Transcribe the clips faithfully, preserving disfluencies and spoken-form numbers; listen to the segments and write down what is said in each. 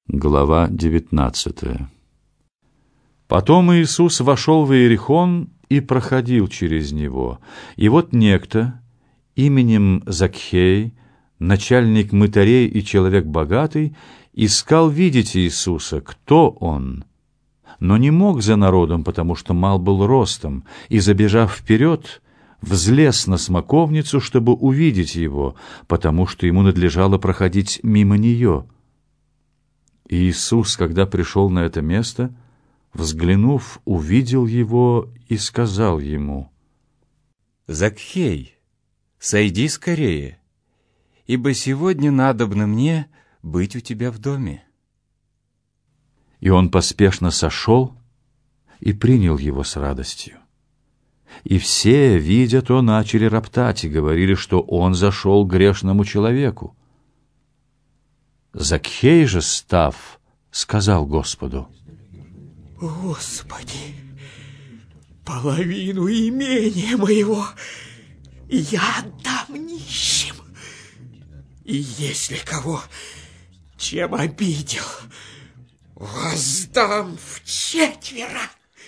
Глава девятнадцатая. Потом Иисус вошел в Иерихон и проходил через него. И вот некто, именем Закхей, начальник мытарей и человек богатый, искал видеть Иисуса, кто он, но не мог за народом, потому что мал был ростом, и, забежав вперед, взлез на смоковницу, чтобы увидеть его, потому что ему надлежало проходить мимо нее. И Иисус, когда пришел на это место, взглянув, увидел его и сказал ему: «Закхей, сойди скорее, ибо сегодня надобно мне быть у тебя в доме». И он поспешно сошел и принял его с радостью. И все, видя то, начали роптать и говорили, что он зашел к грешному человеку. Закхей же, став, сказал Господу: «Господи, половину имения моего я отдам нищим, и если кого чем обидел, воздам вчетверо».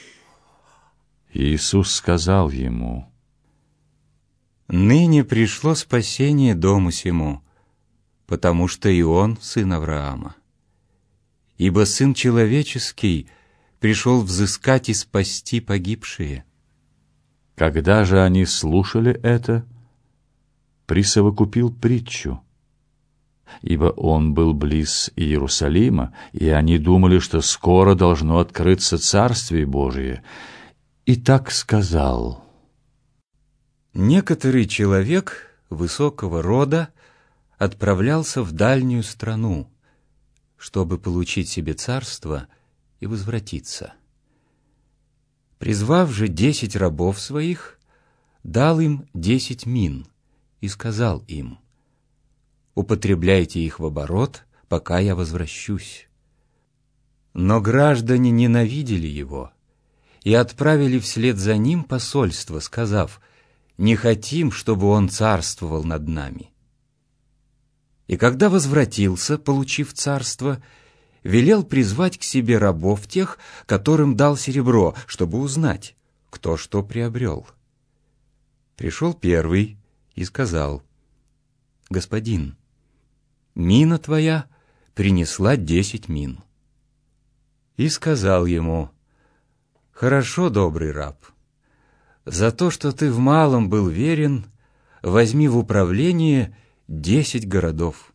Иисус сказал ему: «Ныне пришло спасение дому сему, потому что и он сын Авраама. Ибо Сын Человеческий пришел взыскать и спасти погибшие». Когда же они слушали это, присовокупил притчу, ибо он был близ Иерусалима, и они думали, что скоро должно открыться Царствие Божие, и так сказал: «Некоторый человек высокого рода отправлялся в дальнюю страну, чтобы получить себе царство и возвратиться. Призвав же десять рабов своих, дал им десять мин и сказал им: употребляйте их в оборот, пока я возвращусь. Но граждане ненавидели его и отправили вслед за ним посольство, сказав: не хотим, чтобы он царствовал над нами. И когда возвратился, получив царство, велел призвать к себе рабов тех, которым дал серебро, чтобы узнать, кто что приобрел. Пришел первый и сказал: господин, мина твоя принесла десять мин. И сказал ему: хорошо, добрый раб, за то, что ты в малом был верен, возьми в управление десять городов.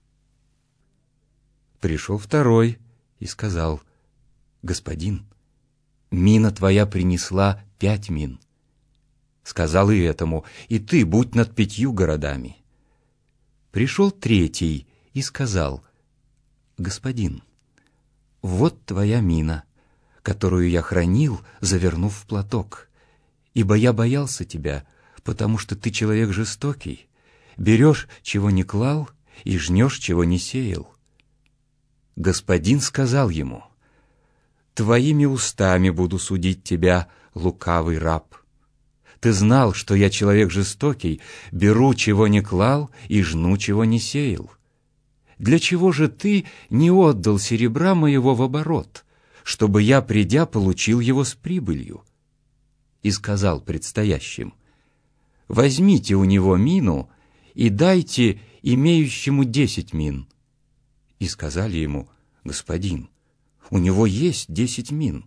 Пришел второй и сказал: господин, мина твоя принесла пять мин. Сказал и этому: и ты будь над пятью городами. Пришел третий и сказал: господин, вот твоя мина, которую я хранил, завернув в платок, ибо я боялся тебя, потому что ты человек жестокий, берешь, чего не клал, и жнешь, чего не сеял. Господин сказал ему: твоими устами буду судить тебя, лукавый раб. Ты знал, что я человек жестокий, беру, чего не клал, и жну, чего не сеял. Для чего же ты не отдал серебра моего в оборот, чтобы я, придя, получил его с прибылью? И сказал предстоящим: возьмите у него мину и дайте имеющему десять мин. И сказали ему: господин, у него есть десять мин.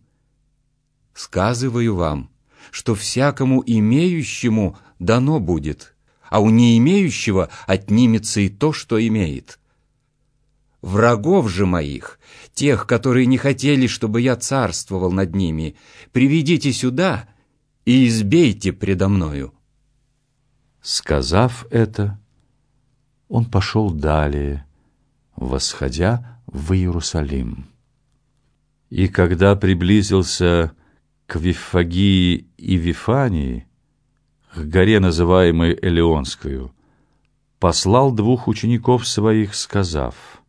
Сказываю вам, что всякому имеющему дано будет, а у не имеющего отнимется и то, что имеет. Врагов же моих, тех, которые не хотели, чтобы я царствовал над ними, приведите сюда и избейте предо мною». Сказав это, он пошел далее, восходя в Иерусалим. И когда приблизился к Виффагии и Вифании, к горе, называемой Элеонскую, послал двух учеников своих, сказав: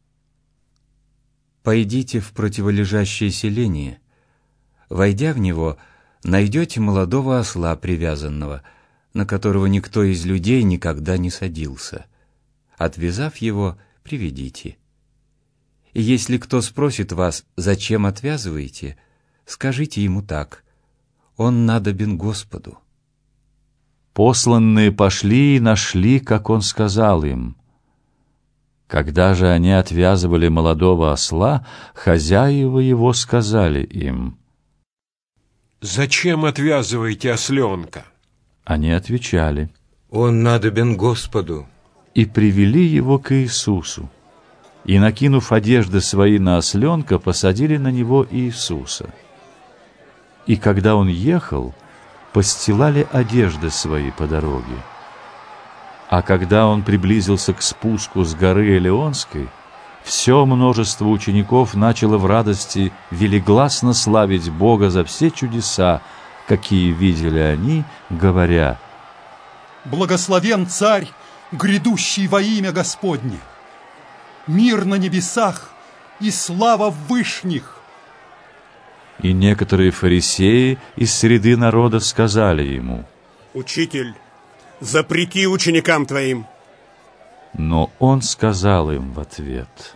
«Пойдите в противолежащее селение. Войдя в него, найдете молодого осла привязанного, на которого никто из людей никогда не садился. Отвязав его, приведите. И если кто спросит вас, зачем отвязываете, скажите ему так: он надобен Господу. Посланные пошли и нашли, как он сказал им. Когда же они отвязывали молодого осла, хозяева его сказали им: «Зачем отвязываете осленка?» Они отвечали: «Он надобен Господу». И привели его к Иисусу. И, накинув одежды свои на осленка, посадили на него Иисуса. И когда он ехал, постилали одежды свои по дороге. А когда он приблизился к спуску с горы Элеонской, все множество учеников начало в радости велигласно славить Бога за все чудеса, какие видели они, говоря: «Благословен Царь, грядущий во имя Господне! Мир на небесах и слава в вышних!» И некоторые фарисеи из среды народа сказали ему: «Учитель, запрети ученикам твоим». Но он сказал им в ответ: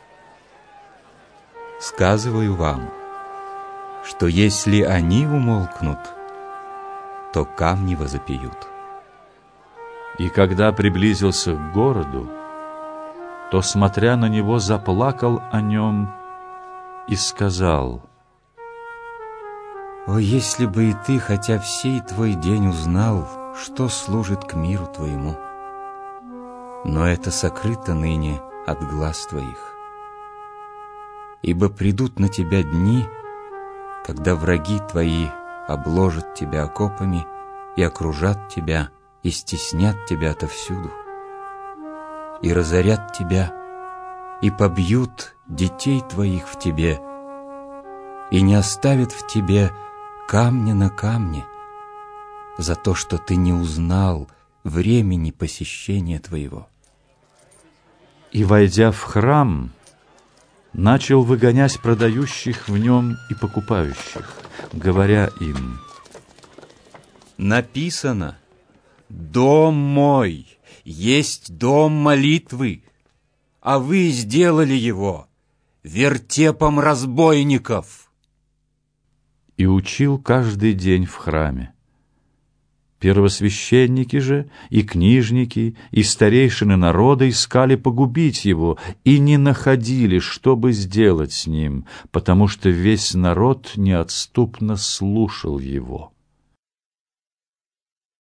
Сказываю вам, что если они умолкнут, то камни возопьют. И когда приблизился к городу, то, смотря на него, заплакал о нем и сказал: О, если бы и ты хотя в сей твой день узнал, что служит к миру твоему! Но это сокрыто ныне от глаз твоих. Ибо придут на тебя дни, когда враги твои обложат тебя окопами и окружат тебя, и стеснят тебя отовсюду, и разорят тебя, и побьют детей твоих в тебе, и не оставят в тебе камня на камне, за то, что ты не узнал времени посещения твоего. И, войдя в храм, начал выгонять продающих в нем и покупающих, говоря им: Написано: «Дом мой есть дом молитвы, а вы сделали его вертепом разбойников». И учил каждый день в храме. Первосвященники же и книжники и старейшины народа искали погубить его и не находили, что бы сделать с ним, потому что весь народ неотступно слушал его.